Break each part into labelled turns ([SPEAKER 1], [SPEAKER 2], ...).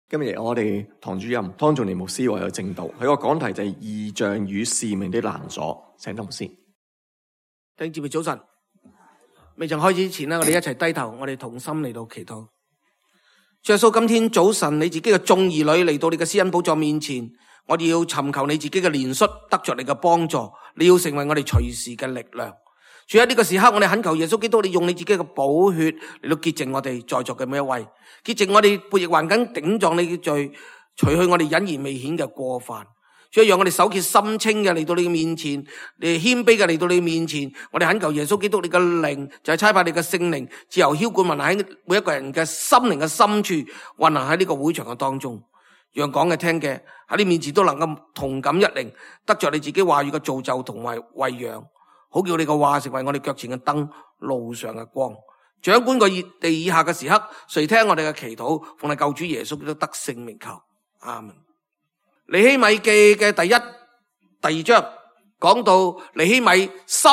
[SPEAKER 1] 今日我哋堂主任湯仲年牧師為我證道，佢個講題就係異象與使命的攔阻。請湯牧師。
[SPEAKER 2] 弟兄姊妹早晨，未曾開始之前呢，我哋一齊低頭，我哋同心嚟到祈禱。主耶穌，今天早晨你自己嘅眾兒女嚟到你嘅施恩寶座面前，我哋要尋求你自己嘅憐恤，得着你嘅幫助，你要成為我哋隨時嘅力量。主喺呢個時刻，我哋懇求耶穌基督，你用你自己嘅寶血嚟到潔淨我哋在座嘅每一位，潔淨我哋背逆頑梗頂撞你嘅罪，除去我哋隱而未顯嘅過犯。主，讓我哋手潔心清嘅嚟到你嘅面前，你謙卑嘅嚟到你面前，我哋懇求耶穌基督，你嘅靈就係差派你嘅聖靈，自由澆灌運行喺每一個人嘅心靈嘅深處，運行喺呢個會場嘅當中，讓講嘅聽嘅喺你面前都能夠同感一靈，得着你自己話語嘅造就同埋餵養。好叫你嘅話成為我哋腳前嘅燈，路上嘅光。掌管個地以下嘅時刻，垂聽我哋嘅祈禱，奉你救主耶穌基督得聖名求，阿門。尼希米記嘅第二章講到尼希米心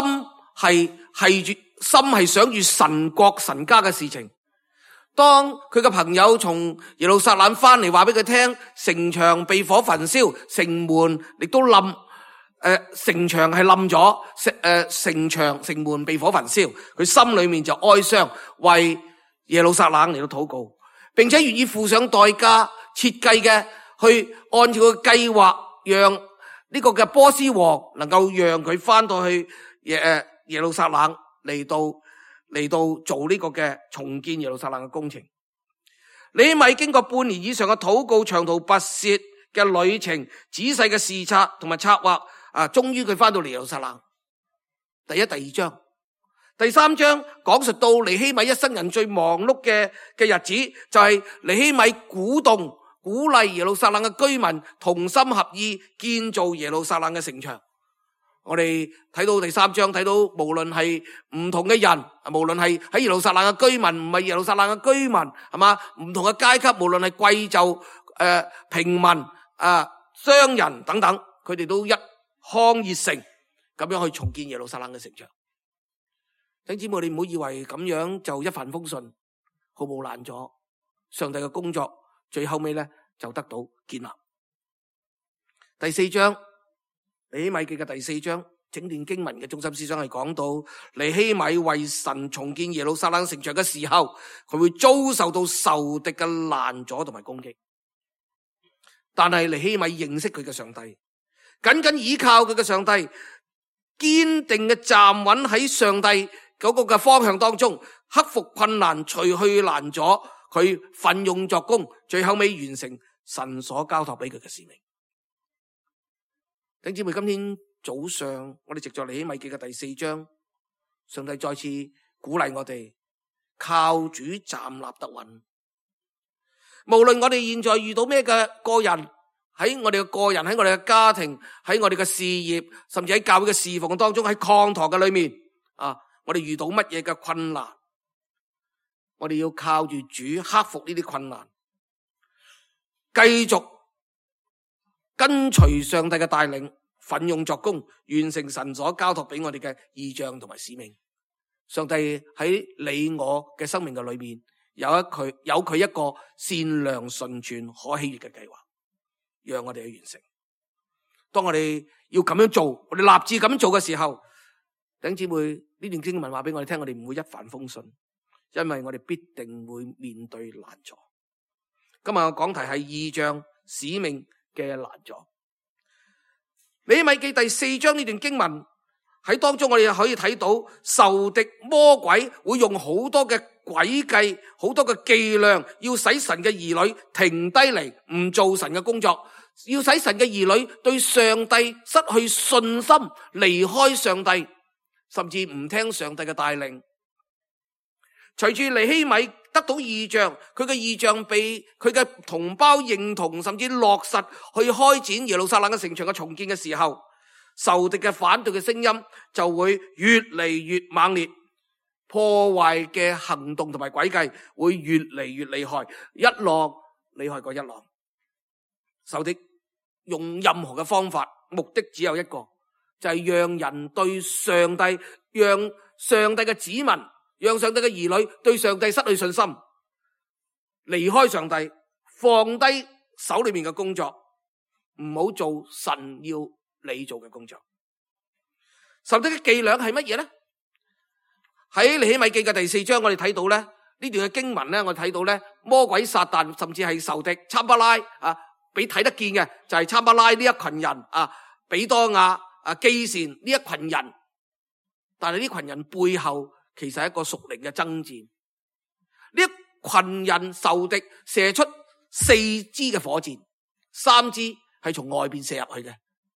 [SPEAKER 2] 係想住神國神家嘅事情。當佢嘅朋友從耶路撒冷翻嚟，話俾佢聽，城牆被火焚燒，城門亦都冧。城牆係冧咗，城門被火焚燒，佢心裏面就哀傷，為耶路撒冷嚟到禱告，並且願意付上代價設計嘅，去按照個計劃，讓呢個嘅波斯王能夠讓佢翻到去耶路撒冷嚟到做呢個嘅重建耶路撒冷嘅工程。尼希米經過半年以上嘅禱告，長途跋涉嘅旅程，仔細嘅視察同埋策劃。終於佢翻到耶路撒冷。第二章、第三章講述到尼希米一生人最忙碌嘅日子，就係尼希米鼓勵耶路撒冷嘅居民同心合意建造耶路撒冷嘅城牆。我哋睇到第三章，睇到無論係唔同嘅人，無論係喺耶路撒冷嘅居民，唔係耶路撒冷嘅居民，係嘛，唔同嘅階級，無論係貴胄、平民、商人等等，佢哋都一腔熱誠咁樣去重建耶路撒冷嘅城牆。弟兄姊妹，你唔好以為咁樣就一帆風順，毫無攔阻。上帝嘅工作最後尾咧就得到建立。第四章，尼希米記嘅第四章，整段經文嘅中心思想係講到尼希米為神重建耶路撒冷城牆嘅時候，佢會遭受到仇敵嘅攔阻同埋攻擊。但係尼希米認識佢嘅上帝，緊緊依靠佢嘅上帝，堅定嘅站穩喺上帝嗰個嘅方向當中，克服困難，除去攔阻，佢奮勇作工，最後尾完成神所交託俾佢嘅使命。弟兄姊妹，今天早上我哋藉着尼希米記嘅第四章，上帝再次鼓勵我哋靠主站立得穩。無論我哋現在遇到咩嘅個人，喺我哋嘅個人，喺我哋嘅家庭，喺我哋嘅事業，甚至喺教會嘅侍奉當中，喺講堂嘅裏面，我哋遇到乜嘢嘅困難，我哋要靠住主克服呢啲困難，繼續跟隨上帝嘅帶領，奮勇作工，完成神所交託俾我哋嘅異象同埋使命。上帝喺你我嘅生命嘅裏面，有佢一個善良純全可喜悅嘅計劃，讓我哋去完成。當我哋要咁樣做，我哋立志咁做嘅時候，弟兄姊妹，呢段經文話俾我哋聽，我哋唔會一帆風順，因為我哋必定會面對攔阻。今日我講題係異象使命嘅攔阻。尼希米記第四章呢段經文喺當中，我哋可以睇到仇敵魔鬼會用好多嘅詭計，好多嘅伎倆，要使神嘅兒女停低嚟，唔做神嘅工作，要使神嘅兒女對上帝失去信心，離開上帝，甚至唔聽上帝嘅帶領。隨住尼希米得到異象，佢嘅異象被佢嘅同胞認同，甚至落實去開展耶路撒冷嘅城牆嘅重建嘅時候，仇敵嘅反對嘅聲音就會越嚟越猛烈，破壞嘅行動同埋詭計會越嚟越厲害，一浪厲害過一浪。仇敵用任何嘅方法，目的只有一個，就係讓人對上帝，讓上帝嘅子民，讓上帝嘅兒女對上帝失去信心，離開上帝， 放低手裏面嘅工作，唔好做神要你做嘅工作。仇敵嘅伎倆係乜嘢咧？喺尼希米記嘅第4章，我哋睇到咧呢段嘅經文咧，我哋睇到咧魔鬼撒旦甚至係仇敵參巴拉啊，俾睇得見嘅就係參巴拉呢一群人啊，比多亞啊、基善呢一群人，但係呢群人背後其實係一個屬靈嘅爭戰。呢一群人仇敵射出4支嘅火箭，3支係從外邊射入去嘅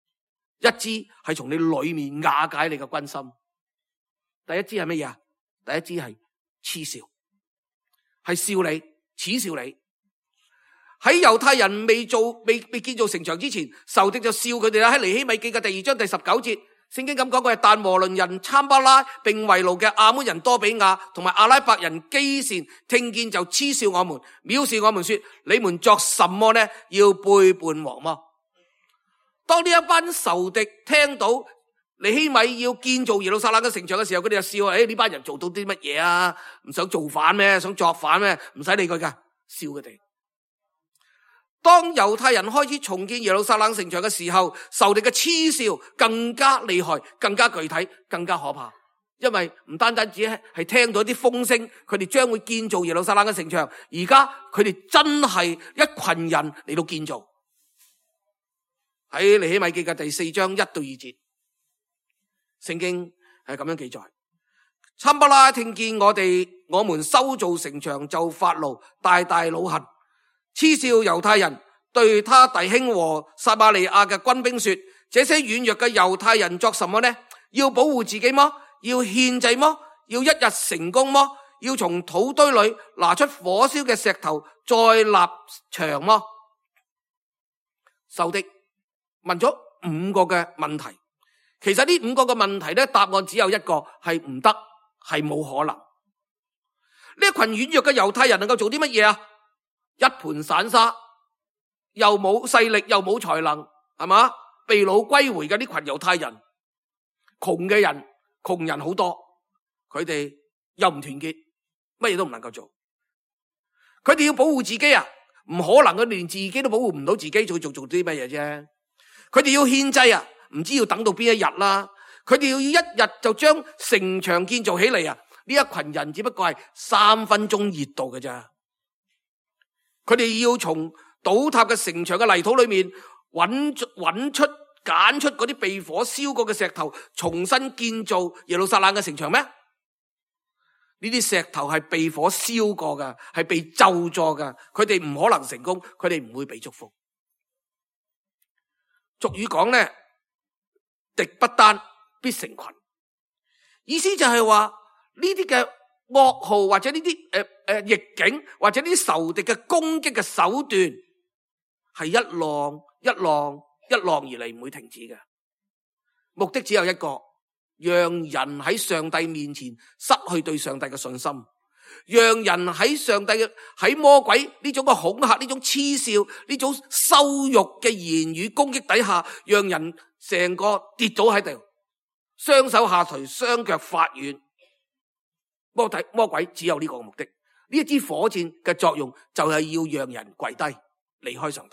[SPEAKER 2] ，1支係從你裏面瓦解你嘅軍心。第一支係乜嘢啊？第一支係嗤笑，係笑你，恥笑你。喺猶太人未建造城牆之前，仇敵就笑佢哋啦。喺尼希米記嘅第2章第19節，聖經咁講過係，但磨倫人參巴拉並為奴嘅亞捫人多比亞同埋阿拉伯人基善聽見就嗤笑我們，藐視我們說：你們作什麼呢？要背叛王麼？當呢一班仇敵聽到尼希米要建造耶路撒冷嘅城牆嘅時候，佢哋就笑：呢班人做到啲乜嘢啊？唔想造反咩？想作反咩？唔使理佢噶，笑佢哋。當猶太人開始重建耶路撒冷城牆嘅時候，仇敵嘅嗤笑更加厲害，更加具體，更加可怕。因為唔單單只係聽到啲風聲，佢哋將會建造耶路撒冷嘅城牆，而家佢哋真係一群人嚟到建造。喺尼希米記嘅第4章1到2節，聖經係咁樣記載：參巴拉聽見我們修造城牆就發怒，大大惱恨，嗤笑猶太人，對他弟兄和撒瑪利亞嘅軍兵說：這些軟弱嘅猶太人作什麼呢？要保護自己麼？要獻祭麼？要一日成功麼？要從土堆裏拿出火燒嘅石頭再立牆麼？仇敵問咗5個嘅問題，其實呢5個嘅問題咧，答案只有一個，係唔得，係冇可能。呢一群軟弱嘅猶太人能夠做啲乜嘢啊？一盤散沙，又冇勢力，又冇才能，係嘛？被擄歸回嘅呢群猶太人，窮人好多，佢哋又唔團結，乜嘢都唔能夠做。佢哋要保護自己啊，唔可能，佢連自己都保護唔到自己，做啲乜嘢啫？佢哋要獻祭啊，唔知要等到邊一日啦。佢哋要一日就將城牆建造起嚟啊！呢一群人只不過係3分鐘熱度嘅咋。佢哋要從倒塌嘅城牆嘅泥土裏面揀出嗰啲被火燒過嘅石頭，重新建造耶路撒冷嘅城牆咩？呢啲石頭係被火燒過嘅，係被咒詛嘅，佢哋唔可能成功，佢哋唔會被祝福。俗語講咧，敵不單必成群，意思就係話呢啲嘅噩耗或者呢啲逆境或者呢啲仇敵嘅攻擊嘅手段係一浪而嚟，唔會停止嘅。目的只有一個，讓人喺上帝面前失去對上帝嘅信心，讓人喺魔鬼呢種嘅恐嚇、呢種嗤笑、呢種羞辱嘅言語攻擊底下，讓人成個跌倒喺度，雙手下垂，雙腳發軟。魔鬼只有呢個目的，呢一支火箭嘅作用就係要讓人跪低離開上帝。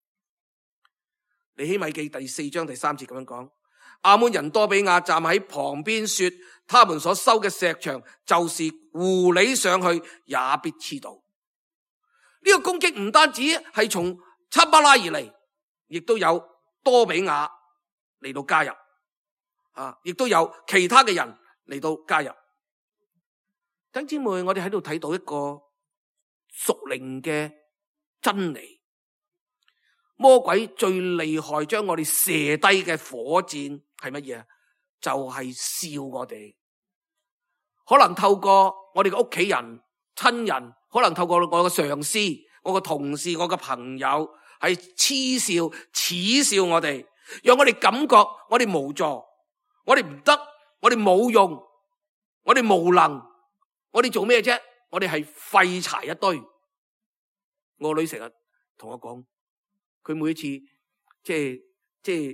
[SPEAKER 2] 尼希米記第4章第3節咁樣講：亞捫人多比亞站喺旁邊說，他們所修嘅石牆就是狐狸上去也必黐倒。呢個攻擊唔單止係從參巴拉而嚟，亦都有多比亞嚟到加入亦都有其他嘅人嚟到加入。弟兄姊妹，我哋喺度睇到一個屬靈嘅真理。魔鬼最厲害將我哋射低嘅火箭係乜嘢？就係笑我哋。可能透過我哋嘅屋企人、親人，可能透過我嘅上司、我嘅同事、我嘅朋友，係嗤笑、恥笑我哋，讓我哋感覺我哋無助，我哋唔得，我哋冇用，我哋無能，我哋做咩啫？我哋係廢柴一堆。我女成日同我講，佢每一次即係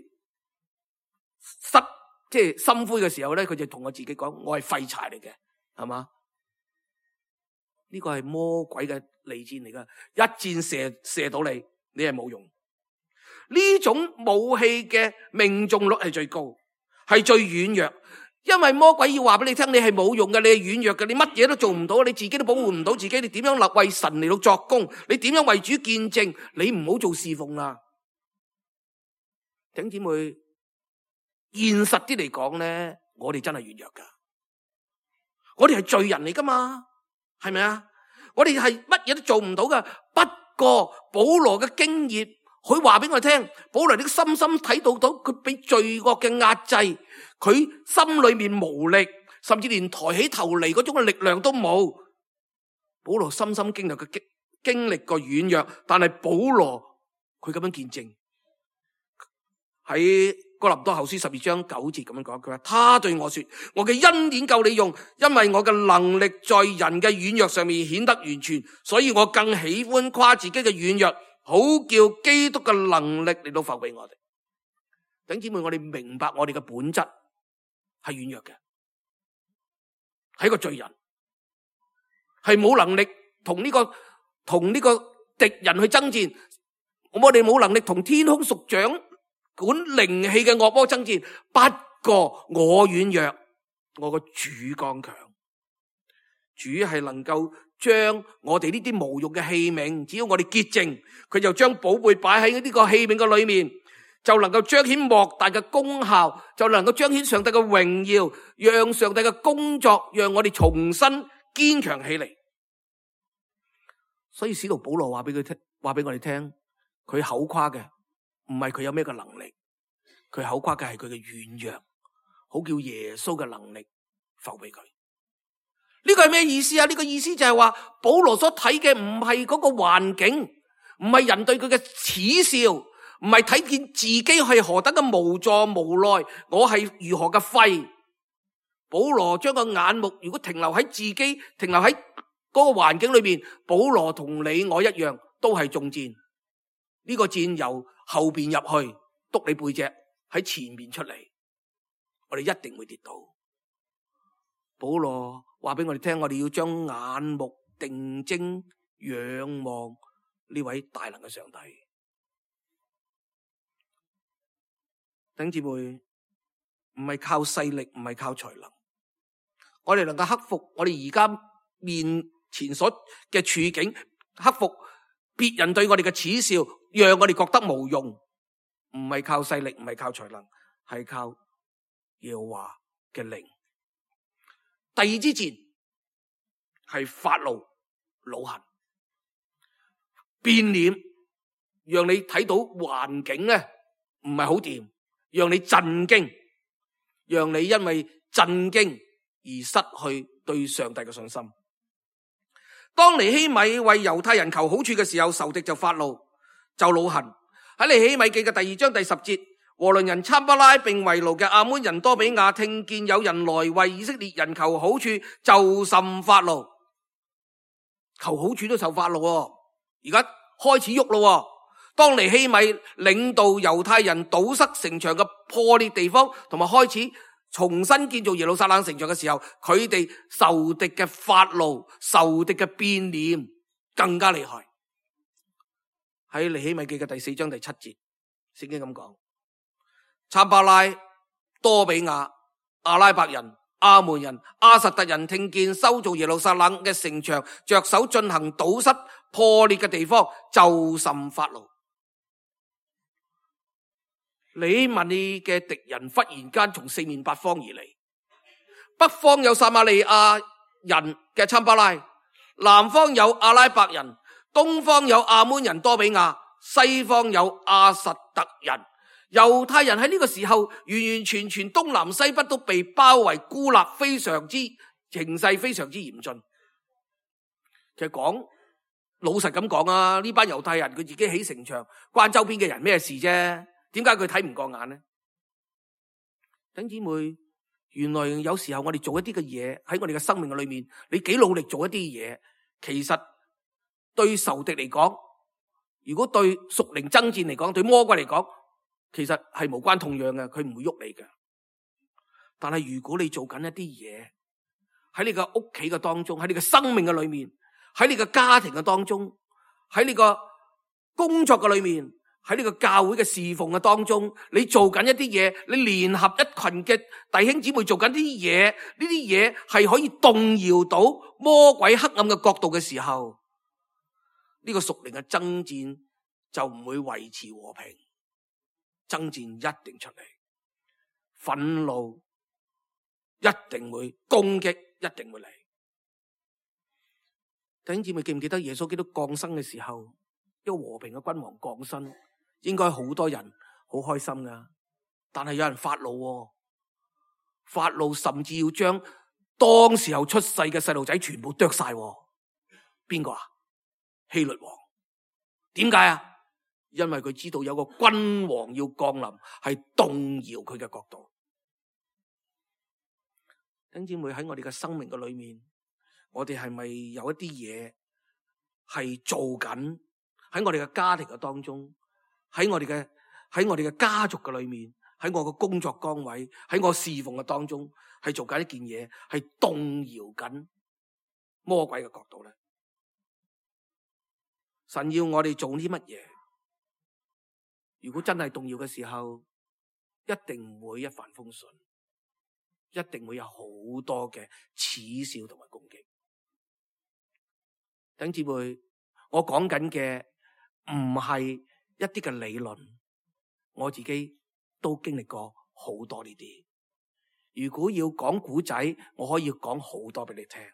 [SPEAKER 2] 心灰嘅時候咧，佢就同我自己講，我係廢柴嚟嘅，係嘛？ 呢個係魔鬼嘅利箭嚟噶，一箭射到你，你係冇用。呢種武器嘅命中率係最高，係最軟弱。因為魔鬼要話俾你聽，你係冇用嘅，你係軟弱嘅，你乜嘢都做唔到，你自己都保護唔到自己，你點樣為神嚟到作工？你點樣為主見證？你唔好做侍奉啦。弟兄姊妹，現實啲嚟講咧，我哋真係軟弱噶，我哋係罪人嚟噶嘛，係咪啊？我哋係乜嘢都做唔到噶。不過保羅嘅經驗，佢話俾我聽，保羅你深深睇到佢被罪惡嘅壓制，佢心裏面無力，甚至連抬起頭嚟嗰種嘅力量都冇。保羅深深經歷過軟弱，但係保羅佢咁樣見證，喺哥林多後書12章9節咁樣講，佢話他對我說：我嘅恩典夠你用，因為我嘅能力在人嘅軟弱上面顯得完全，所以我更喜歡誇自己嘅軟弱，好叫基督嘅能力嚟到服俾我哋。弟兄姊妹，我哋明白我哋嘅本質係軟弱嘅，係一個罪人，係冇能力同呢個敵人去爭戰，我哋冇能力同天空屬長管靈氣嘅惡魔爭戰。不過我軟弱，我個主剛強。主係能夠將我哋呢啲無用嘅器皿，只要我哋潔淨，佢就將寶貝擺喺呢個器皿嘅裏面，就能夠彰顯莫大嘅功效，就能夠彰顯上帝嘅榮耀，讓上帝嘅工作讓我哋重新堅強起嚟。所以使徒保羅話俾我哋聽，佢口誇嘅唔係佢有咩嘅能力，佢口誇嘅係佢嘅軟弱，好叫耶穌嘅能力浮俾佢。呢個係咩意思啊？呢個意思就係話保羅所睇嘅唔係嗰個環境，唔係人對佢嘅恥笑，唔係睇見自己係何等嘅無助無奈，我係如何嘅廢。保羅將個眼目如果停留喺自己，停留喺嗰個環境裏面，保羅同你我一樣都係中箭。呢個箭由後邊入去督你背脊，喺前面出嚟，我哋一定會跌倒。保羅話俾我哋聽，我哋要將眼目定睛仰望呢位大能嘅上帝。弟兄姊妹，唔係靠勢力，唔係靠才能，我哋能夠克服我哋而家面前所嘅處境，克服別人對我哋嘅恥笑，讓我哋覺得無用，唔係靠勢力，唔係靠才能，係靠耶和華嘅靈。第二支箭係發怒、惱恨、變臉，讓你睇到環境咧唔係好掂，讓你震驚，讓你因為震驚而失去對上帝嘅信心。當尼希米為猶太人求好處嘅時候，仇敵就發怒，就惱恨。喺尼希米記嘅第2章第10節，和倫人參巴拉並為奴嘅亞捫人多比亞聽見有人來為以色列人求好處，就甚發怒。求好處都受發怒，而家開始喐咯。當尼希米領導猶太人堵塞城牆嘅破裂地方，同埋開始重新建造耶路撒冷城牆嘅時候，佢哋仇敵嘅發怒、仇敵嘅變臉更加厲害。喺尼希米記嘅第4章第7節，聖經咁講：參巴拉、多比亞、阿拉伯人、亞捫人、亞實突人聽見修造耶路撒冷嘅城牆，着手進行堵塞破裂嘅地方，就甚發怒。尼希米嘅敵人忽然間從四面八方而嚟，北方有撒瑪利亞人嘅參巴拉，南方有阿拉伯人，東方有亞捫人多比亞，西方有亞實突人。猶太人喺呢個時候完完全全東南西北都被包圍孤立，非常之形勢非常之嚴峻。其實講老實咁講啊，呢班猶太人佢自己起城牆，關周邊嘅人咩事啫？點解佢睇唔過眼呢？弟兄姊妹，原來有時候我哋做一啲嘅嘢，喺我哋嘅生命裏面，你幾努力做一啲嘢，其實對仇敵嚟講，如果對屬靈爭戰嚟講，對魔鬼嚟講，其實係無關痛癢嘅，佢唔會喐你嘅。但係如果你做緊一啲嘢喺你嘅屋企嘅當中，喺你嘅生命嘅裏面， 喺你嘅家庭嘅當中，喺你個工作嘅裏面，喺呢個教會嘅侍奉嘅當中，你做緊一啲嘢，你聯合一群嘅弟兄姊妹做緊啲嘢，呢啲嘢係可以動搖到魔鬼黑暗嘅國度嘅時候，呢個屬靈嘅爭戰就唔會維持和平，爭戰一定出嚟，憤怒一定會攻擊，一定會嚟。弟兄姊妹記唔記得耶穌基督降生嘅時候，一個和平嘅君王降生，應該好多人好開心噶，但係有人發怒，發怒甚至要將當時候出世嘅細路仔全部剁晒。邊個啊？希律王。點解啊？因為佢知道有個君王要降臨，係動搖佢嘅國度。弟兄姊妹，喺我哋嘅生命嘅裏面，我哋係咪有一啲嘢係做緊？喺我哋嘅家庭嘅當中，喺我哋嘅家族嘅裏面，喺我嘅工作崗位，喺我侍奉嘅當中，係做緊一件嘢，係動搖緊魔鬼嘅國度咧。神要我哋做啲乜嘢？如果真係動搖嘅時候，一定唔會一帆風順，一定會有好多嘅恥笑同埋攻擊。弟兄姊妹，我講緊嘅唔係一啲嘅理論，我自己都經歷過好多呢啲。如果要講古仔，我可以講好多俾你聽。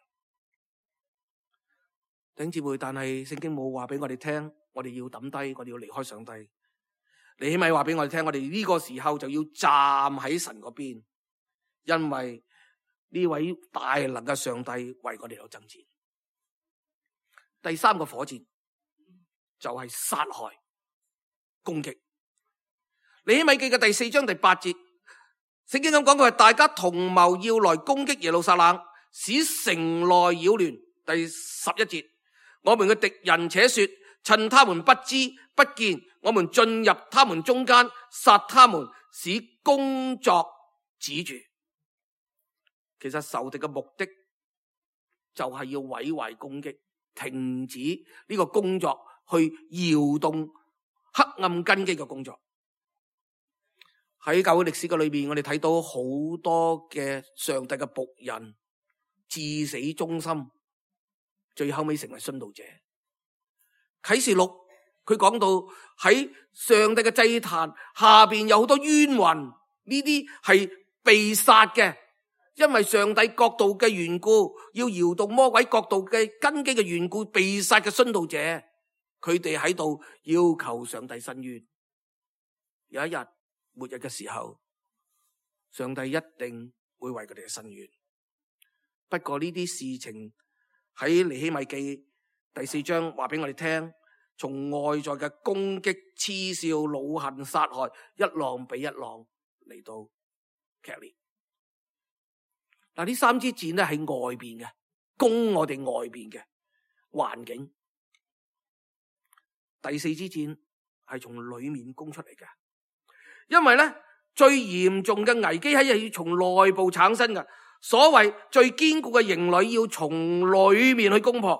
[SPEAKER 2] 弟兄姊妹，但係聖經冇話俾我哋聽，我哋要抌低，我哋要離開上帝。你起碼話俾我哋聽，我哋呢個時候就要站喺神嗰邊，因為呢位大能嘅上帝為我哋有爭戰。第三個火箭就係殺害、攻擊。尼希米記嘅第4章第8節，聖經咁講，佢話大家同謀要來攻擊耶路撒冷，使城內擾亂。第11節，我們嘅敵人且說，趁他們不知不見，我們進入他們中間，殺他們，使工作止住。其實仇敵嘅目的就係要毀壞攻擊，停止呢個工作，去搖動黑暗根基嘅工作。喺教會歷史嘅裏邊，我哋睇到好多嘅上帝嘅僕人至死忠心，最後尾成為殉道者。啟示錄佢講到喺上帝嘅祭壇下邊有好多冤魂，呢啲係被殺嘅，因為上帝國度嘅緣故，要搖動魔鬼國度嘅根基嘅緣故，被殺嘅殉道者，佢哋喺度要求上帝伸冤。有一日末日嘅時候，上帝一定會為佢哋伸冤。不過呢啲事情喺尼希米記第4章話俾我哋聽，從外在嘅攻擊、嗤笑、惱恨、殺害，一浪比一浪嚟到劇烈。嗱，呢3支箭咧喺外邊嘅，攻我哋外邊嘅環境。第4支箭係從裏面攻出嚟嘅，因為咧最嚴重嘅危機係要從內部產生嘅。所謂最堅固嘅營壘要從裏面去攻破。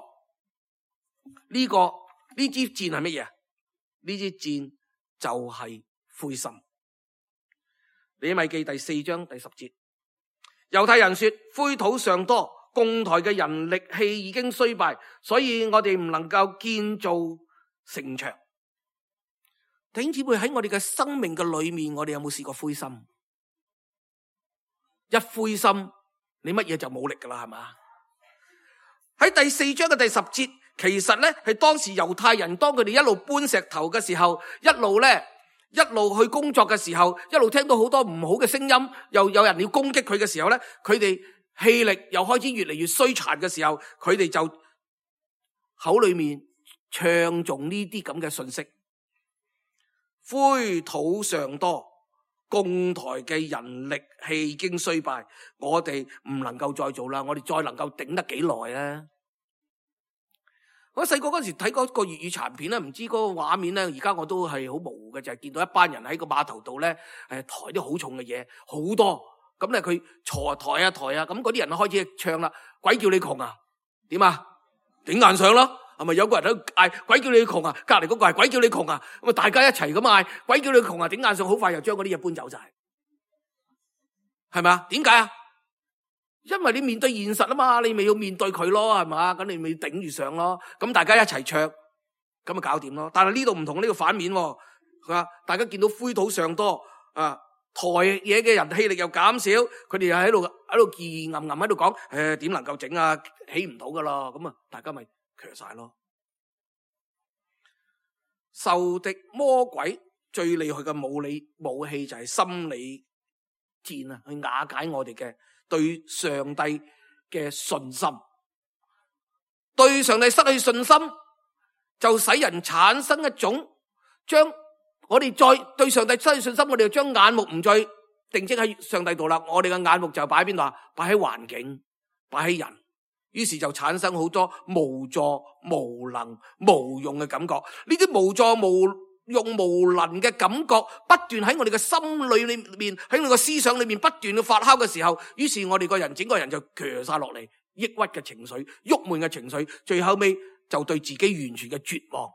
[SPEAKER 2] 呢支箭係乜嘢？呢支箭就係灰心。尼希米記第4章第10節，猶太人說灰土尚多，共台嘅人力氣已經衰敗，所以我哋唔能夠建造城牆。弟兄姊妹，喺我哋嘅生命嘅裏面，我哋有冇試過灰心？一灰心，你乜嘢就冇力噶啦，係嘛？喺第4章嘅第10節，其實咧係當時猶太人當佢哋一路搬石頭嘅時候，一路去工作嘅時候，一路聽到好多唔好嘅聲音，又有人要攻擊佢嘅時候咧，佢哋氣力又開始越嚟越衰殘嘅時候，佢哋就口裏面唱誦呢啲咁嘅信息：灰土尚多，共台嘅人力氣已經衰敗，我哋唔能夠再做啦，我哋再能夠頂得幾耐啊？我細個嗰時睇嗰個粵語殘片咧，唔知嗰個畫面咧，而家我都係好模糊嘅，就係見到一班人喺個碼頭度咧，抬啲好重嘅嘢，好多，咁咧佢抬啊，咁嗰啲人開始唱啦，鬼叫你窮啊，點啊？ 頂硬上咯，係咪有個人喺度嗌鬼叫你窮啊？隔籬嗰個係鬼叫你窮啊？咁啊大家一齊咁嗌鬼叫你窮啊！頂硬上好快又將嗰啲嘢搬走晒，係咪啊？點解啊？因為你面對現實啊嘛，你咪要面對佢咯，係嘛？咁你咪頂住上咯。咁大家一齊唱，咁咪搞掂咯。但係呢度唔同，呢個反面喎，大家見到灰土上多啊，抬嘢嘅人氣力又減少，佢哋又喺度嘰嘰吟吟喺度講，點能夠整啊？起唔到噶咯。咁啊，大家咪強晒咯。仇敵魔鬼最厲害嘅武器就係心理戰啊，去瓦解我哋嘅對上帝嘅信心。對上帝失去信心，就使人產生一種將我哋再對上帝失去信心，我哋就將眼目唔再定睛喺上帝度啦。我哋嘅眼目就擺喺邊度啊？擺喺環境，擺喺人，於是就產生好多無助、無能、無用嘅感覺。呢啲無助、無用、無能嘅感覺不斷喺我哋嘅心裏面，喺我哋嘅思想裏面不斷嘅發酵嘅時候，於是我哋個人整個人就鋸晒落嚟，抑鬱嘅情緒、鬱悶嘅情緒，最後尾就對自己完全嘅絕望，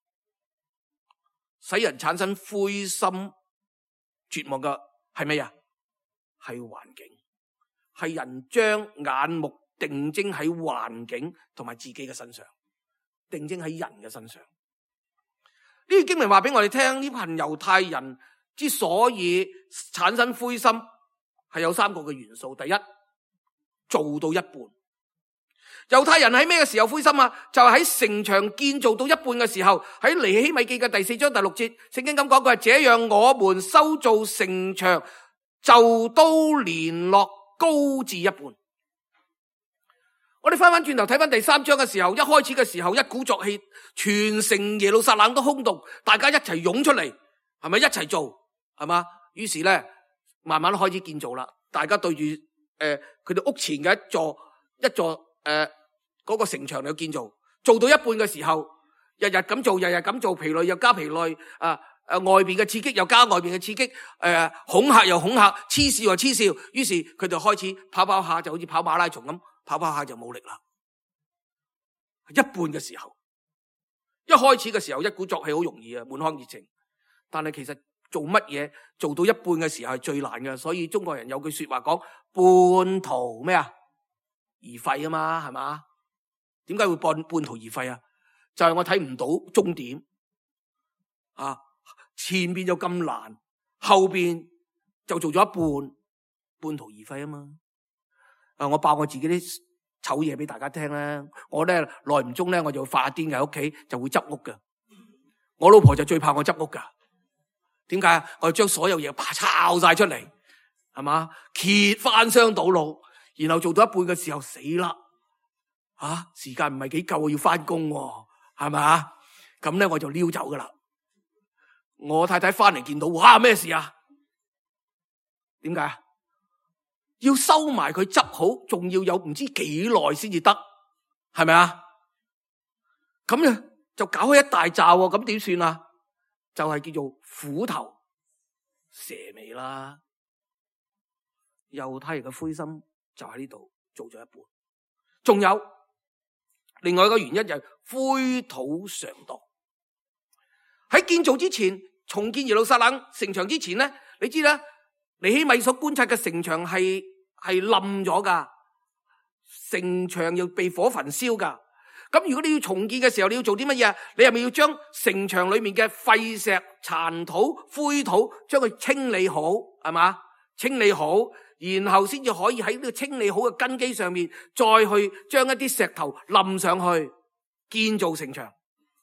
[SPEAKER 2] 使人產生灰心絕望嘅係咩啊？係環境，係人將眼目定睛喺環境同埋自己嘅身上，定睛喺人嘅身上。呢個經文話俾我哋聽，呢群猶太人之所以產生灰心，係有3個嘅元素。第一，做到一半。猶太人喺咩嘅時候灰心啊？就係喺城牆建造到一半嘅時候，喺尼希米記嘅第4章第6節，聖經咁講，佢係這樣，我們修造城牆就都連絡高至一半。我哋翻轉頭睇翻第3章嘅時候，一開始嘅時候一鼓作氣，全城耶路撒冷都轟動，大家一齊湧出嚟，係咪一齊做？係嘛？於是咧，慢慢開始建造啦。大家對住佢哋屋前嘅一座嗰個城牆嚟建造，做到一半嘅時候，日日咁做，疲累又加疲累，外邊嘅刺激又加外邊嘅刺激，恐嚇又恐嚇，嗤笑又嗤笑，於是佢哋開始跑下，就好似跑馬拉松咁。跑下就冇力啦。一半嘅時候，一開始嘅時候一鼓作氣好容易啊，滿腔熱情。但係其實做乜嘢做到一半嘅時候係最難嘅。所以中國人有句說話講，半途咩啊？而廢啊嘛，係嘛？點解會半途而廢啊？就係我睇唔到終點啊，前邊就咁難，後邊就做咗一半，半途而廢啊嘛。我爆我自己啲醜嘢俾大家聽啦。我咧耐唔中咧，我就發癲嘅，喺屋企就會執屋嘅。我老婆就最怕我執屋噶。點解啊？我就將所有嘢抄晒出嚟，係嘛？揭翻箱倒爐，然後做到一半嘅時候死啦！時間唔係幾夠，要翻工，係咪？咁咧我就溜走噶啦。我太太翻嚟見到，哇，咩事啊？點解啊？要收埋佢執好，仲要有唔知幾耐先至得，係咪啊？咁樣就搞開一大紮喎，咁點算啊？就係叫做虎頭蛇尾啦。猶太人嘅灰心就喺呢度做咗一半。仲有另外一個原因就係灰土常多。喺建造之前，重建耶路撒冷城牆之前咧，你知啦，尼希米所觀察嘅城牆係冧咗噶，城牆又被火焚燒噶。咁如果你要重建嘅時候，你要做啲乜嘢？你係咪要將城牆裏面嘅廢石、殘土、灰土將佢清理好，係嘛？清理好，然後先至可以喺呢個清理好嘅根基上面，再去將一啲石頭冧上去建造城牆。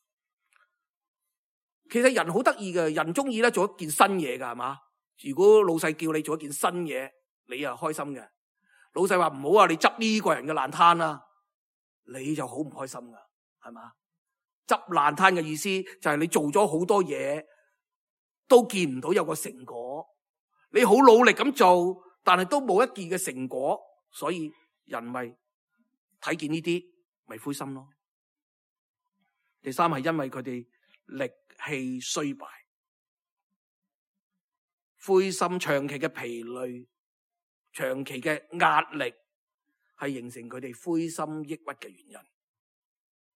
[SPEAKER 2] 其實人好得意嘅，人中意咧做一件新嘢噶，係嘛？如果老細叫你做一件新嘢，你又開心嘅。老細話唔好啊，你執呢個人嘅爛攤啦，你就好唔開心噶，係嘛？執爛攤嘅意思就係你做咗好多嘢，都見唔到有個成果。你好努力咁做，但係都冇一件嘅成果，所以人咪睇見呢啲咪灰心咯。第三係因為佢哋力氣衰敗，灰心長期嘅疲累，長期嘅壓力係形成佢哋灰心抑鬱嘅原因。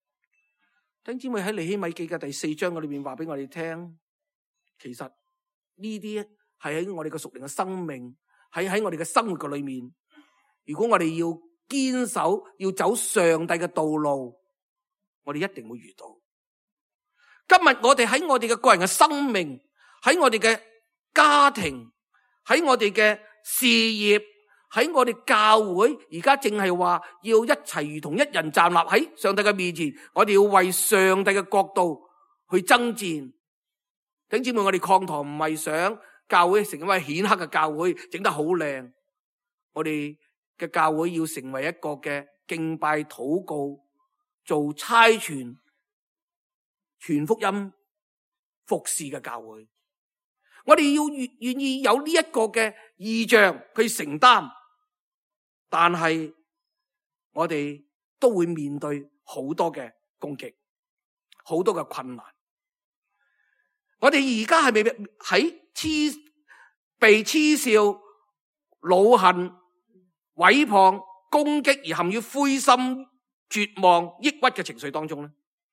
[SPEAKER 2] 弟兄姊妹，喺尼希米記嘅第4章裏面話俾我哋聽，其實呢啲係喺我哋嘅屬靈嘅生命，喺我哋嘅生活嘅裏面，如果我哋要堅守，要走上帝嘅道路，我哋一定會遇到。今日我哋喺我哋嘅個人嘅生命，喺我哋嘅家庭，喺我哋嘅事業，喺我哋教會，而家正係話要一齊如同一人站立喺上帝嘅面前，我哋要為上帝嘅國度去爭戰。弟兄姊妹，我哋擴堂唔係想教會成為顯赫嘅教會，整得好靚。我哋嘅教會要成為一個嘅敬拜、禱告、做差傳、傳福音、服侍嘅教會。我哋要願意有呢一個嘅異象去承擔，但係我哋都會面對好多嘅攻擊，好多嘅困難。我哋而家係咪喺被嗤笑、惱恨、毀謗、攻擊而陷於灰心、絕望、抑鬱嘅情緒當中呢？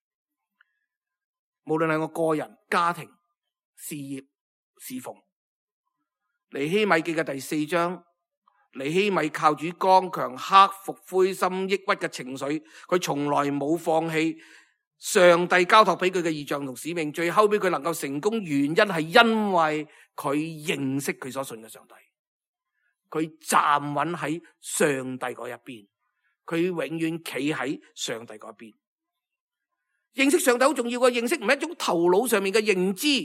[SPEAKER 2] 無論係我個人、家庭、事業、侍奉，尼希米記嘅第4章，尼希米靠主剛強克服灰心抑鬱嘅情緒，佢從來冇放棄上帝交託俾佢嘅異象同使命，最後俾佢能夠成功，原因係因為佢認識佢所信嘅上帝，佢站穩喺上帝嗰一邊，佢永遠企喺上帝嗰邊。認識上帝好重要嘅，認識唔係一種頭腦上面嘅認知，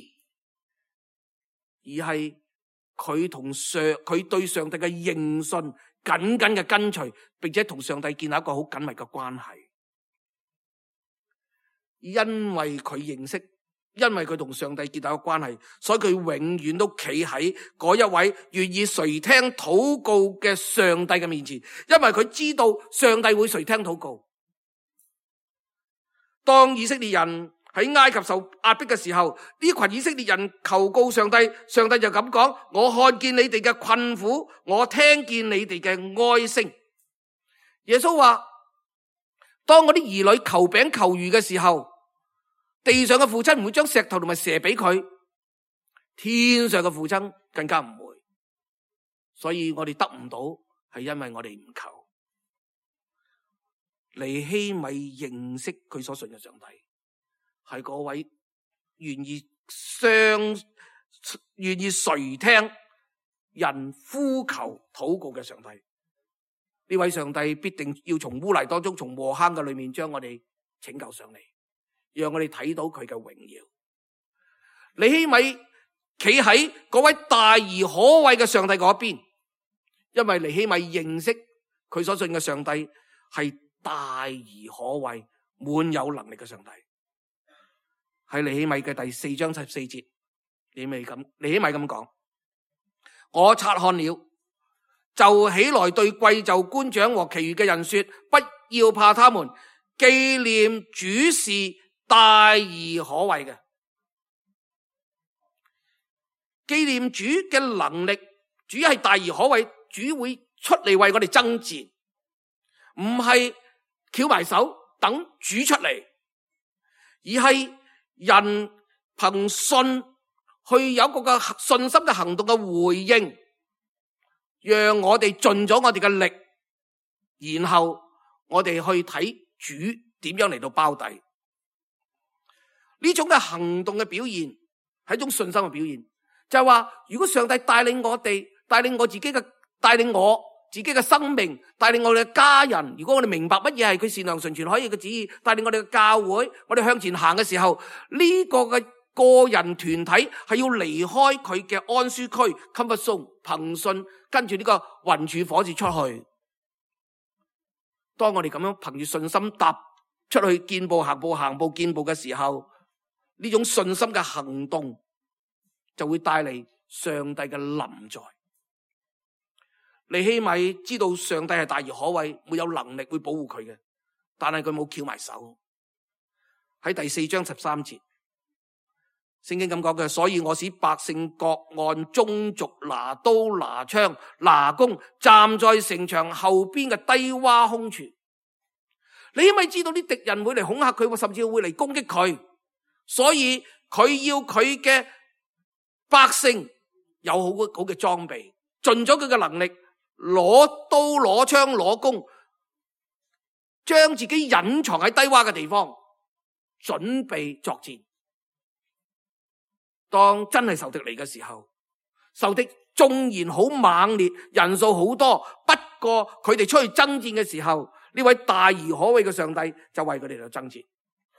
[SPEAKER 2] 而係佢對上帝嘅認信，緊緊嘅跟隨，並且同上帝建立一個好緊密嘅關係。因為佢認識，因為佢同上帝建立嘅關係，所以佢永遠都企喺嗰一位願意垂聽禱告嘅上帝嘅面前，因為佢知道上帝會垂聽禱告。當以色列人喺埃及受壓迫嘅時候，呢群以色列人求告上帝，上帝就咁講：我看見你哋嘅困苦，我聽見你哋嘅哀聲。耶穌話：當我啲兒女求餅求魚嘅時候，地上嘅父親唔會將石頭同埋蛇俾佢，天上嘅父親更加唔會。所以我哋得唔到，係因為我哋唔求。尼希米認識佢所信嘅上帝，係嗰位願意垂聽人呼求禱告嘅上帝。呢位上帝必定要從污泥當中，從禍坑嘅裏面將我哋拯救上嚟，讓我哋睇到佢嘅榮耀。尼希米企喺嗰位大而可畏嘅上帝嗰邊，因為尼希米認識佢所信嘅上帝係大而可畏、滿有能力嘅上帝。喺尼希米嘅第4章14節，尼希米咁講：我察看了，就起來對貴冑官長和其餘嘅人說，不要怕他們，紀念主是大而可畏嘅。紀念主嘅能力，主係大而可畏，主會出嚟為我哋爭戰，唔係翹埋手等主出嚟，而係人憑信去有一個嘅信心嘅行動嘅回應，讓我哋盡咗我哋嘅力，然後我哋去睇主點樣嚟到包底。呢種嘅行動嘅表現係一種信心嘅表現，就係話如果上帝帶領我哋，帶領我自己嘅生命，帶領我哋嘅家人，如果我哋明白乜嘢係佢善良純全可以嘅旨意，帶領我哋嘅教會，我哋向前行嘅時候，呢個嘅個人團體係要離開佢嘅安舒區 comfort zone， 憑信跟住呢個雲柱火柱出去。當我哋咁樣憑住信心踏出去見步行步行步見步嘅時候，呢種信心嘅行動就會帶嚟上帝嘅臨在。尼希米知道上帝係大而可畏，沒有能力會保護佢嘅，但係佢冇翹埋手。喺第4章13節，聖經咁講嘅，所以我使百姓各按宗族拿刀拿槍拿弓，站在城牆後邊嘅低洼空處。 尼希米知道啲敵人會嚟恐嚇佢，甚至會嚟攻擊佢，所以佢要佢嘅百姓有好嘅裝備，盡咗佢嘅能力，攞刀攞槍攞弓，將自己隱藏喺低洼嘅地方，準備作戰。當真係仇敵嚟嘅時候，仇敵縱然好猛烈，人數好多，不過佢哋出去爭戰嘅時候，呢位大而可畏嘅上帝就為佢哋嚟爭戰。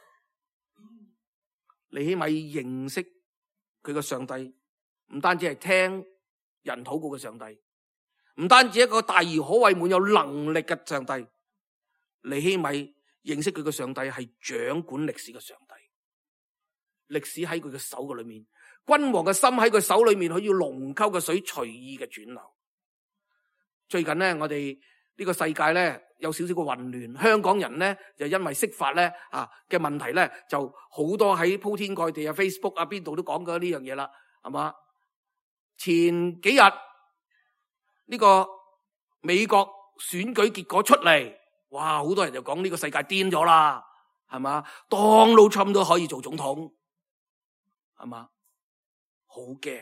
[SPEAKER 2] 尼希米認識佢嘅上帝，唔單止係聽人禱告嘅上帝，唔單止一個大而可畏滿有能力嘅上帝，尼希米認識佢嘅上帝係掌管歷史嘅上帝。歷史喺佢嘅手嘅裏面，君王嘅心喺佢手裏面，佢要龍溝嘅水隨意嘅轉流。最近呢，我哋呢個世界呢，有少少嘅混亂，香港人呢，就因為釋法呢嘅問題呢，就好多喺鋪天蓋地啊 Facebook 啊邊度都講過呢樣嘢啦，係嘛？前幾日呢個美國選舉結果出嚟，哇！好多人就講呢個世界癲咗啦，係嘛？Donald Trump都可以做總統，係嘛？好驚！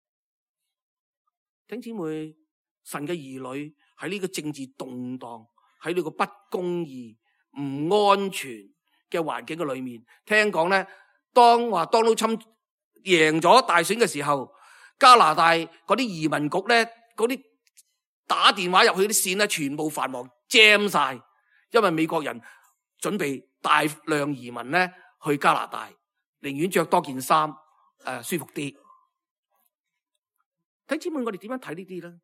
[SPEAKER 2] 弟兄姊妹，神嘅兒女喺呢個政治動盪，喺呢個不公義、唔安全嘅環境嘅裏面，聽講咧，當話 Donald Trump 贏咗大選嘅時候，加拿大嗰啲移民局咧，嗰啲打電話入去啲線咧，全部繁忙 jam 晒，因為美國人準備大量移民咧去加拿大，寧願着多件衫舒服啲。弟兄姊妹，我哋點樣睇呢啲咧？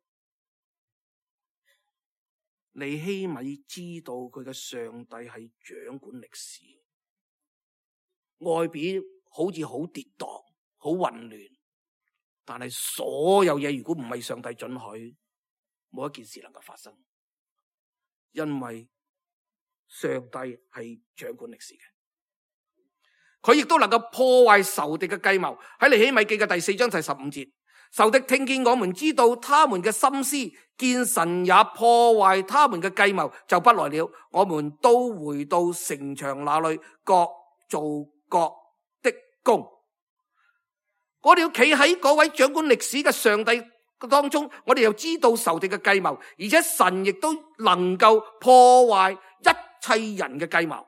[SPEAKER 2] 尼希米知道佢嘅上帝係掌管歷史，外表好似好跌宕、好混亂，但係所有嘢如果唔係上帝准許，冇一件事能夠發生，因為上帝係掌管歷史嘅。佢亦都能夠破壞仇敵嘅計謀。喺尼希米記嘅第4章第15節，仇敵聽見我們知道他們嘅心思，見神也破壞他們嘅計謀，就不來了。我們都回到城牆那裏，各做各的工。我哋要企喺嗰位掌管歷史嘅上帝當中，我哋又知道仇敵嘅計謀，而且神亦都能夠破壞一切人嘅計謀。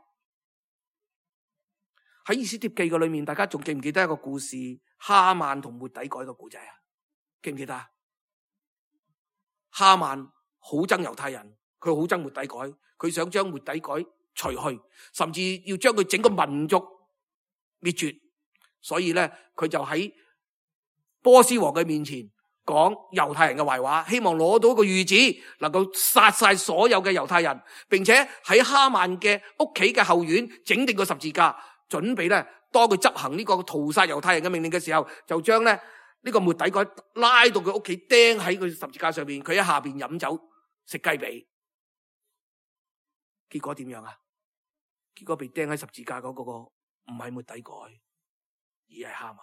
[SPEAKER 2] 喺以斯帖記嘅裏面，大家仲記唔記得一個故事？哈曼同末底改嘅故仔啊？記唔記得啊？哈曼好憎猶太人，佢好憎末底改，佢想將末底改除去，甚至要將佢整個民族滅絕。所以咧，佢就喺波斯王嘅面前講猶太人嘅壞話，希望攞到一個諭旨，能夠殺晒所有嘅猶太人，並且喺哈曼嘅屋企嘅後院整定個十字架，準備咧當佢執行呢個屠殺猶太人嘅命令嘅時候，就將咧呢個末底改拉到佢屋企，釘喺佢十字架上面，佢喺下邊飲酒食雞髀。結果點樣啊？結果被釘喺十字架嗰個唔係末底改，而係哈曼。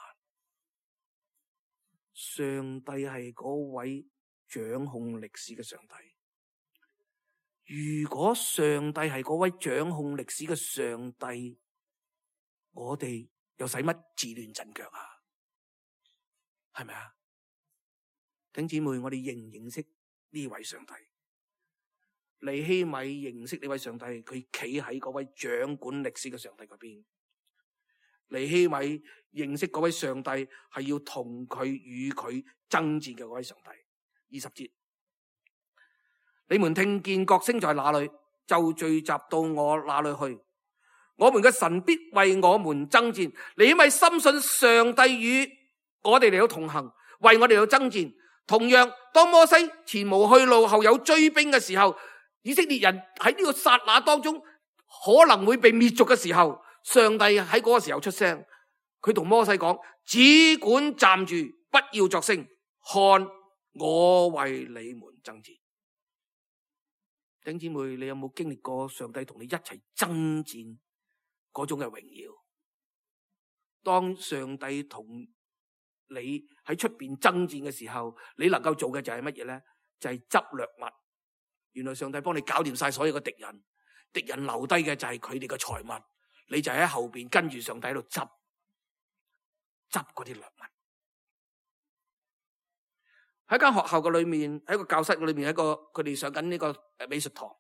[SPEAKER 2] 上帝係嗰位掌控歷史嘅上帝。如果上帝係嗰位掌控歷史嘅上帝，我哋又使乜自亂陣腳啊？係咪啊？弟兄姊妹，我哋認唔認識呢位上帝？尼希米認識呢位上帝，佢企喺嗰位掌管歷史嘅上帝嗰邊。尼希米認識嗰位上帝係要同佢與佢爭戰嘅嗰位上帝。20節，你們聽見角聲在哪裏，就聚集到我那裏去。我們嘅神必為我們爭戰。尼希米深信上帝與我哋嚟到同行，為我哋嚟到爭戰。同樣，當摩西前無去路，後有追兵嘅時候，以色列人喺呢個剎那當中可能會被滅族嘅時候，上帝喺嗰個時候出聲，佢同摩西講：只管站住，不要作聲，看我為你們爭戰。弟兄姊妹，你有冇經歷過上帝同你一齊爭戰嗰種嘅榮耀？當上帝同你喺出邊爭戰嘅時候，你能夠做嘅就係乜嘢咧？就係執掠物。原來上帝幫你搞掂晒所有嘅敵人， 敵人留低嘅就係佢哋嘅財物，你就喺後邊跟住上帝喺度執嗰啲掠物。喺間學校嘅裏面，喺個教室嘅裏面，喺個佢哋上緊呢個美術堂，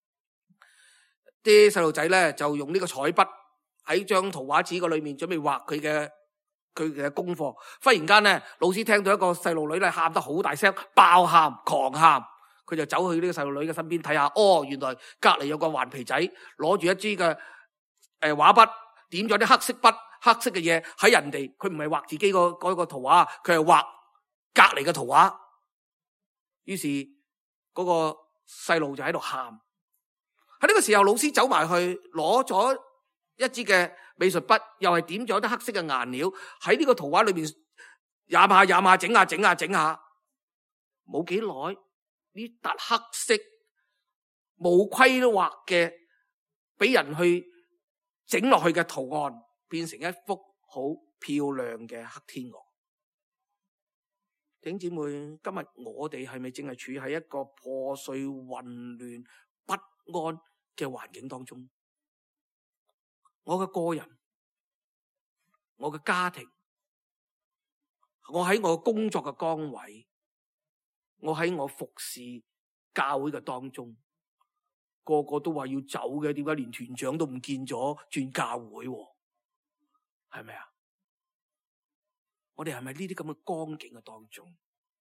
[SPEAKER 2] 啲細路仔咧就用呢個彩筆喺張圖畫紙個裏面準備畫佢嘅功課。忽然間咧，老師聽到一個細路女咧喊得好大聲，爆喊狂喊，佢就走去呢個細路女嘅身邊睇下，原來隔籬有個頑皮仔攞住一支嘅畫筆，點咗啲黑色筆、黑色嘅嘢喺人哋，佢唔係畫自己嗰個圖畫，佢係畫隔籬嘅圖畫。於是嗰個細路就喺度喊。喺呢個時候，老師走埋去攞咗一支嘅美術筆，又係點咗啲黑色嘅顏料喺呢個圖畫裏面染下整下。冇幾耐，呢笪黑色冇規劃嘅俾人去整落去嘅圖案，變成一幅好漂亮嘅黑天鵝。弟兄姊妹，今日我哋係咪正係處喺一個破碎、混亂、不安嘅環境當中？我嘅個人，我嘅家庭，我喺我工作嘅崗位，我喺我服侍教會嘅當中，個個都話要走嘅，點解連團長都唔見咗轉教會？係咪啊？我哋係咪呢啲咁嘅光景嘅當中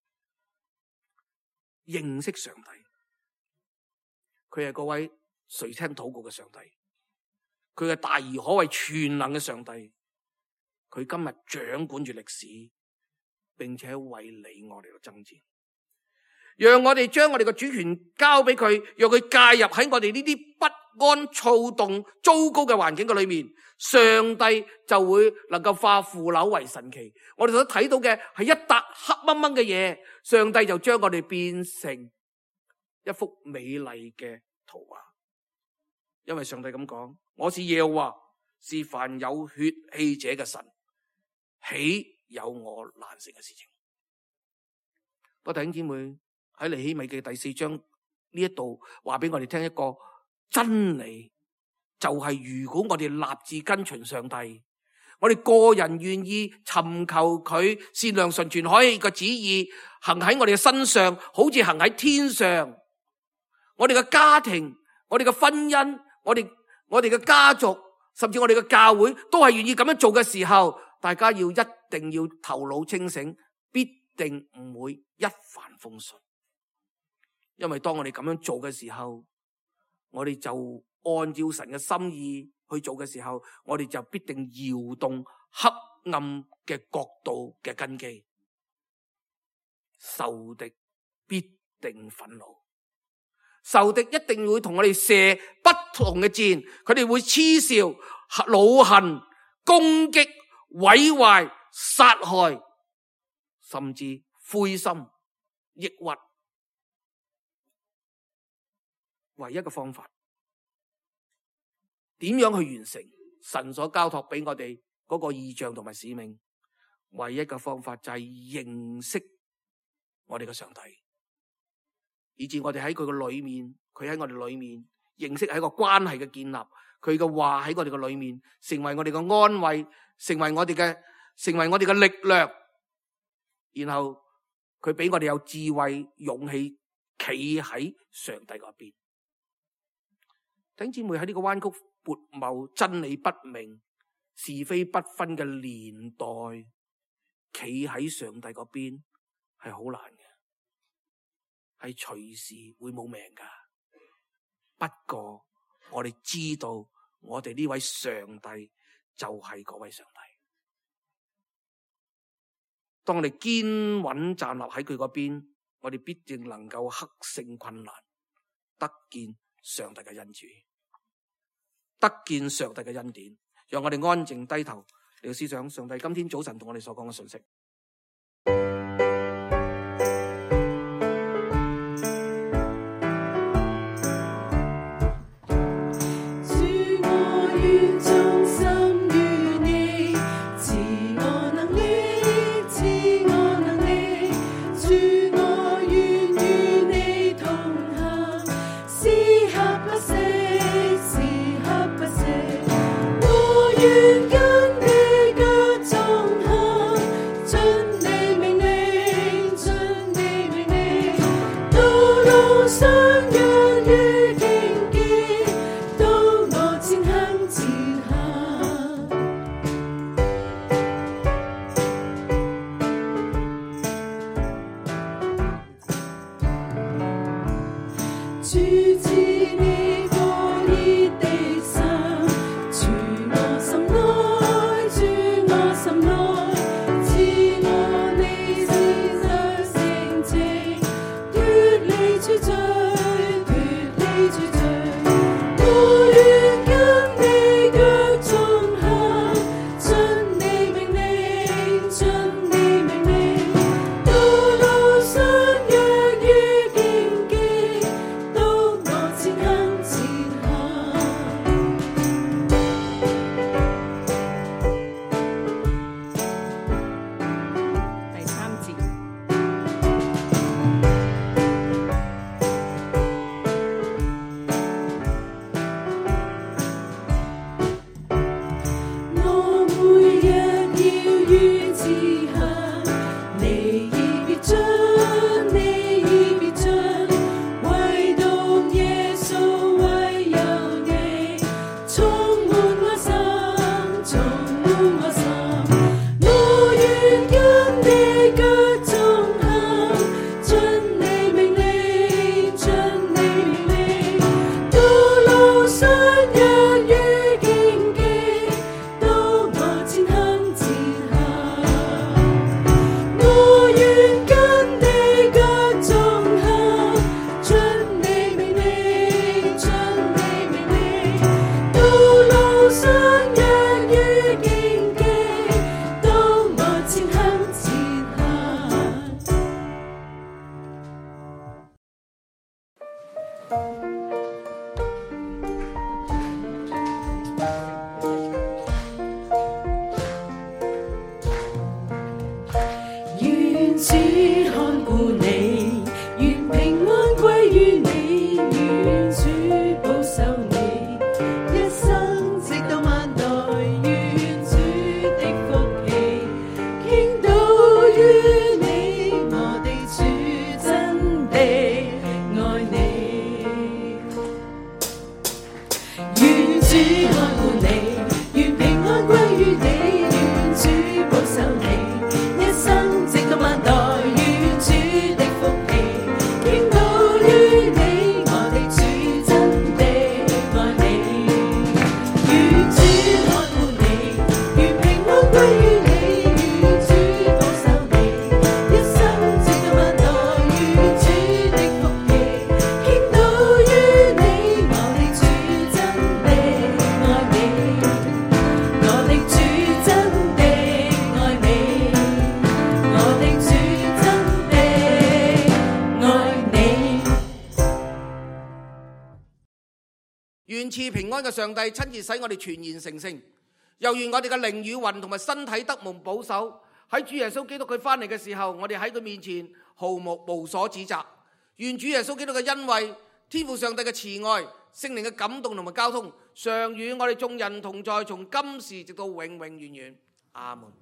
[SPEAKER 2] 認識上帝？佢係嗰位垂聽禱告嘅上帝，佢係大而可畏全能嘅上帝，佢今日掌管住歷史，並且為你我哋嚟爭戰。讓我哋將我哋嘅主權交俾佢，讓佢介入喺我哋呢啲不安、躁動、糟糕嘅環境嘅裏面，上帝就會能夠化腐朽為神奇。我哋所睇到嘅係一笪黑掹掹嘅嘢，上帝就將我哋變成一幅美麗嘅圖畫。因為上帝咁講，我是耶和華，是凡有血氣者嘅神，豈有我難成嘅事情？不過弟兄姊妹，喺尼希米記第4章呢一度話俾我哋聽一個真理，就係如果我哋立志跟隨上帝，我哋個人願意尋求佢善良純全可以嘅旨意行喺我哋嘅身上，好似行喺天上。我哋嘅家庭、我哋嘅婚姻、我哋嘅家族，甚至我哋嘅教會都係願意咁樣做嘅時候，大家一定要頭腦清醒，必定唔會一帆風順。因為當我哋咁樣做嘅時候，我哋就按照神嘅心意去做嘅時候，我哋就必定搖動黑暗嘅國度嘅根基，仇敵必定憤怒，仇敵一定會同我哋射不同嘅箭，佢哋會嗤笑、惱恨、攻擊、毀壞、殺害，甚至灰心、抑鬱。唯一嘅方法，點樣去完成神所交託俾我哋嗰個異象同埋使命？唯一嘅方法就係認識我哋嘅上帝，以致我哋喺佢嘅裏面，佢喺我哋裏面，認識係一個關係嘅建立，佢嘅話喺我哋嘅裏面，成為我哋嘅安慰，成為我哋嘅力量，然後佢俾我哋有智慧、勇氣，企喺上帝嗰邊。弟兄姊妹，喺呢個彎曲悖謬、真理不明、是非不分嘅年代，企喺上帝嗰邊係好難嘅，係隨時會冇命噶。不過我哋知道，我哋呢位上帝就係嗰位上帝。當我哋堅穩站立喺佢嗰邊，我哋必定能夠克勝困難，得見上帝嘅恩主，得見上帝嘅恩典。讓我哋安靜低頭嚟到思想上帝今天早晨同我哋所講嘅信息。
[SPEAKER 3] 願主看顧你，願平安歸於你，願主保守你，一生直到萬代，願主的福氣傾倒於你，我的主真的愛你。願主看顧你，願平安歸於你，願主保守你，一生直到萬代，願主的福氣傾倒於你，我的主真的愛你。願主看顧你，願平安歸於你，願主保守你，一生直到萬代，願主的福氣傾倒於你，我的主真的愛你，我的主真的愛你，我的主真的愛你。
[SPEAKER 2] 願賜平安嘅上帝親自使我哋全然成聖，又願我哋嘅靈與魂同埋身體得蒙保守。喺主耶穌基督佢翻嚟嘅時候，我哋喺佢面前毫無所指責。願主耶穌基督嘅恩惠、天父上帝嘅慈愛、聖靈嘅感動同埋交通，常與我哋眾人同在，從今時直到永永遠遠。阿門。